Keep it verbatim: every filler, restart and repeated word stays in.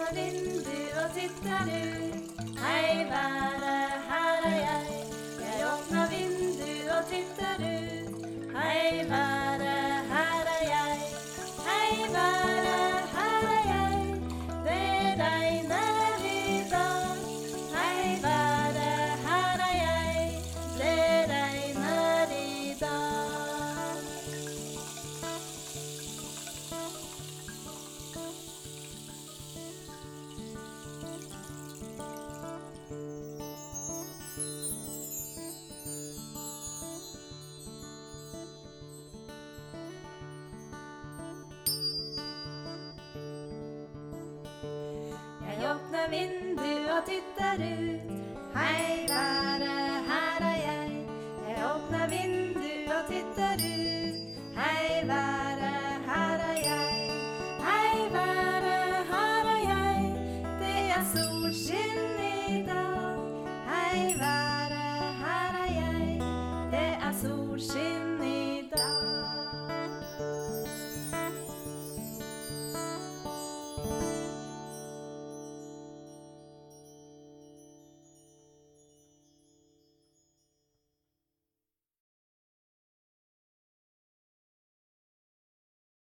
åpner vinduet og titter ut. Hei, været, her er jeg. Jeg åpner vinduet og titter ut. Hei, været, her er jeg. Hei, været, her er jeg. Det regner i dag. Hei, været, her er jeg. Det regner i dag. Jeg åpner vinduet og titter ut. Hei, været, her er jeg. Jeg åpner vinduet og titter ut. Hei, været, her er jeg. Hei, været, her er jeg. Det er solskinn